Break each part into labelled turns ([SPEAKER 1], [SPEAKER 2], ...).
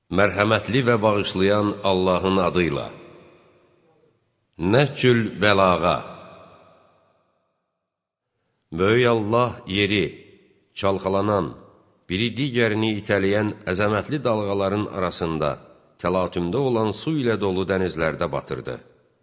[SPEAKER 1] Mərhəmətli və bağışlayan Allahın adıyla. Nəhcül bəlağa. Böyük Allah yeri, çalxalanan, biri digərini itələyən əzəmətli dalğaların arasında, təlatümdə olan su ilə dolu dənizlərdə batırdı.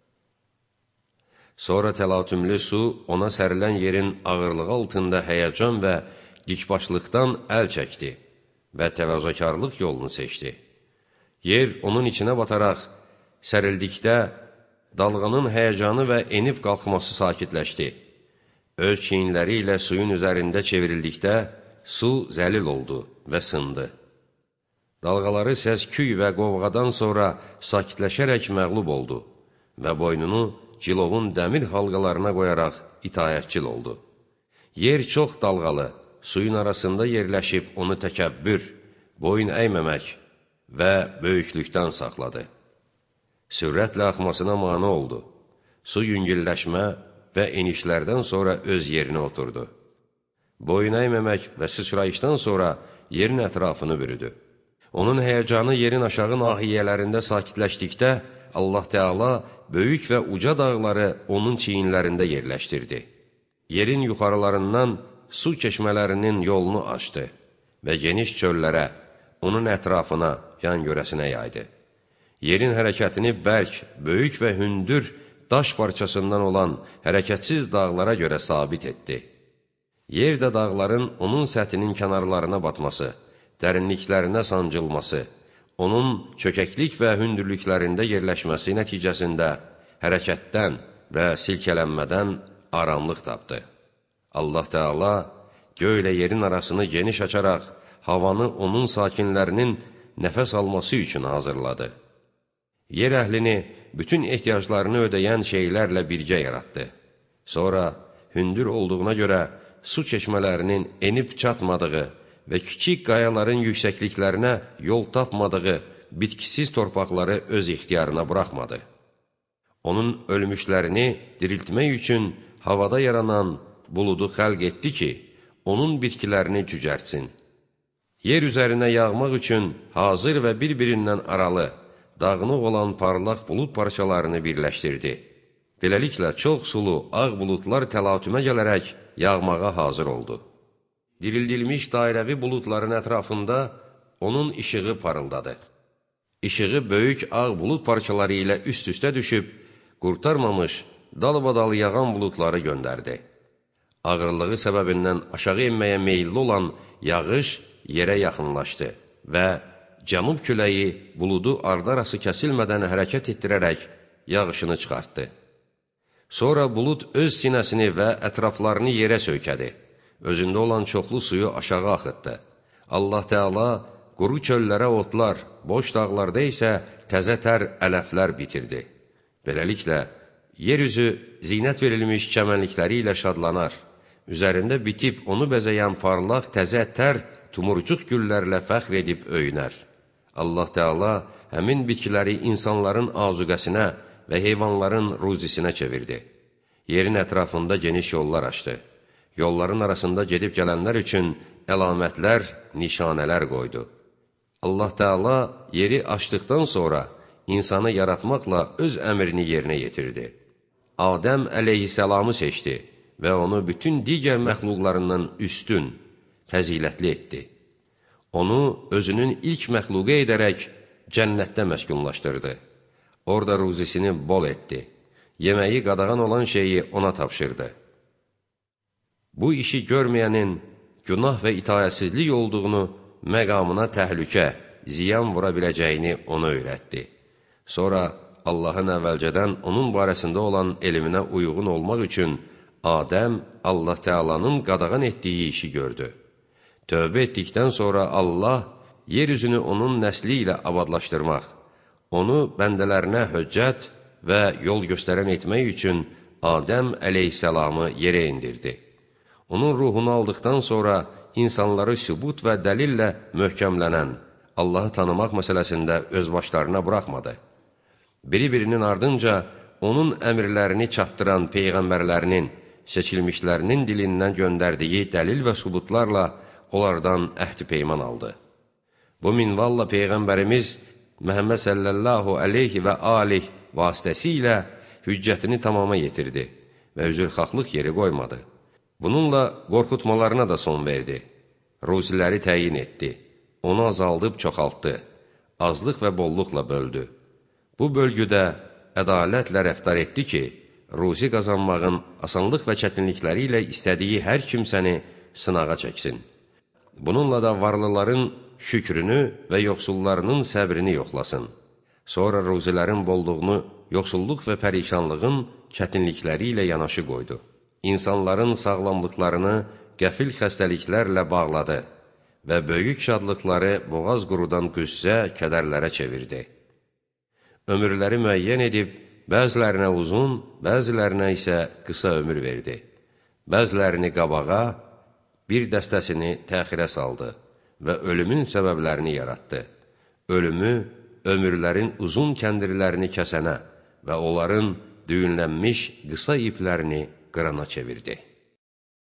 [SPEAKER 1] Sonra təlatümlü su ona sərilən yerin ağırlığı altında həyəcan və dikbaşlıqdan əl çəkdi və təvazökarlıq yolunu seçdi. Yer onun içinə bataraq, sərildikdə dalğanın həyəcanı və enib qalxması sakitləşdi. Öz çiyinləri ilə suyun üzərində çevrildikdə, su zəlil oldu və sındı. Dalğaları səs-küy və qovğadan sonra sakitləşərək məğlub oldu və boynunu cilovun dəmir halqalarına qoyaraq itayətçil oldu. Yer çox dalğalı, suyun arasında yerləşib onu təkəbbür, boyun əyməmək və böyüklükdən saxladı. Sürətlə axmasına mane oldu. Su yüngülləşmə və enişlərdən sonra öz yerinə oturdu. Boyun əyməmək və sıçrayışdan sonra yerin ətrafını bürüdü. Onun həyəcanı yerin aşağı nahiyələrində sakitləşdikdə, Allah Teala böyük və uca dağları onun çiyinlərində yerləşdirdi. Yerin yuxarılarından su keçmələrinin yolunu açdı və geniş çöllərə, onun ətrafına, yan görəsinə yaydı. Yerin hərəkətini bərk, böyük və hündür daş parçasından olan hərəkətsiz dağlara görə sabit etdi. Yer də dağların onun səthinin kənarlarına batması, dərinliklərinə sancılması, onun çökəklik və hündürlüklərində yerləşməsi nəticəsində hərəkətdən və silkələnmədən aramlıq tapdı. Allah Teala göylə yerin arasını geniş açaraq, havanı onun sakinlərinin nəfəs alması üçün hazırladı. Yer əhlini bütün ehtiyaclarını ödəyən şeylərlə birgə yaratdı. Sonra hündür olduğuna görə su keçmələrinin enib çatmadığı və kiçik qayaların yüksəkliklərinə yol tapmadığı bitkisiz torpaqları öz ixtiyarına buraxmadı. Onun ölmüşlərini diriltmək üçün havada yaranan buludu xəlq etdi ki, onun bitkilərini cücərtsin. Yer üzərinə yağmaq üçün hazır və bir-birindən aralı, dağınıq olan parlaq bulud parçalarını birləşdirdi. Beləliklə, çox sulu, ağ buludlar təlatümə gələrək yağmağa hazır oldu. Dirildilmiş dairəvi buludların ətrafında onun işığı parıldadı. İşığı böyük ağ bulud parçaları ilə üst-üstə düşüb, qurtarmamış, dalbadal yağan buludları göndərdi. Ağırlığı səbəbindən aşağı enməyə meyilli olan yağış yerə yaxınlaşdı və cənub küləyi buludu ardarası kəsilmədən hərəkət etdirərək yağışını çıxartdı. Sonra bulud öz sinəsini və ətraflarını yerə söykədi. Özündə olan çoxlu suyu aşağı axıtdı. Allah Teala quru çöllərə otlar, boş dağlarda isə təzə tər ələflər bitirdi. Beləliklə, yer üzü zinət verilmiş çəmənlikləri ilə şadlanar. Üzərində bitib onu bəzəyən parlaq, təzə tər tumurcuq güllərlə fəxr edib öyünər. Allah Teala həmin bitkiləri insanların azuqəsinə və heyvanların ruzisinə çevirdi. Yerin ətrafında geniş yollar açdı. Yolların arasında gedib gələnlər üçün əlamətlər, nişanələr qoydu. Allah Teala yeri açdıqdan sonra insanı yaratmaqla öz əmrini yerinə yetirdi. Adəm əleyhisselamı seçdi və onu bütün digər məxluqlarından üstün, fəzilətli etdi. Onu özünün ilk məxluqu edərək cənnətdə məskunlaşdırdı. Orada ruzisini bol etdi. Yeməyi qadağan olan şeyi ona tapşırdı. Bu işi görməyənin günah və itayətsizlik olduğunu, məqamına təhlükə, ziyan vura biləcəyini ona öyrətdi. Sonra Allahın əvvəlcədən onun barəsində olan elminə uyğun olmaq üçün Adəm Allah Teala'nın qadağan etdiyi işi gördü. Tövbə etdikdən sonra Allah yer üzünü onun nəsli ilə abadlaşdırmaq, onu bəndələrinə höccət və yol göstərən etmək üçün Adəm əleyhisselamı yerə indirdi. Onun ruhunu aldıqdan sonra insanları sübut və dəlillə möhkəmlənən, Allahı tanımaq məsələsində öz başlarına buraxmadı. Bir-birinin ardınca onun əmrlərini çatdıran peyğəmbərlərinin, seçilmişlərinin dilindən göndərdiyi dəlil və sübutlarla onlardan əhd-i peyman aldı. Bu minvalla Peyğəmbərimiz Məhəmməd sallallahu aleyhi və alih vasitəsilə hüccətini tamama yetirdi və üzrxahlıq yeri qoymadı. Bununla qorxutmalarına da son verdi. Ruziləri təyin etdi. Onu azaldıb çoxaltdı. Azlıq və bolluqla böldü. Bu bölgüdə ədalətlə rəftar etdi ki, ruzi qazanmağın asanlıq və çətinlikləri ilə istədiyi hər kimsəni sınağa çəksin. Bununla da varlıların şükrünü və yoxsullarının səbrini yoxlasın. Sonra ruzilərin bolluğunu yoxsulluq və pərişanlığın çətinlikləri ilə yanaşı qoydu. İnsanların sağlamlıqlarını qəfil xəstəliklərlə bağladı və böyük şadlıqları boğaz qurudan qüssə, kədərlərə çevirdi. Ömürləri müəyyən edib, bəzilərinə uzun, bəzilərinə isə qısa ömür verdi. Bəzilərini qabağa, bir dəstəsini təxirə saldı və ölümün səbəblərini yaratdı. Ölümü ömürlərin uzun kəndirlərini kəsənə və onların düyünlənmiş qısa iplərini qırana çevirdi.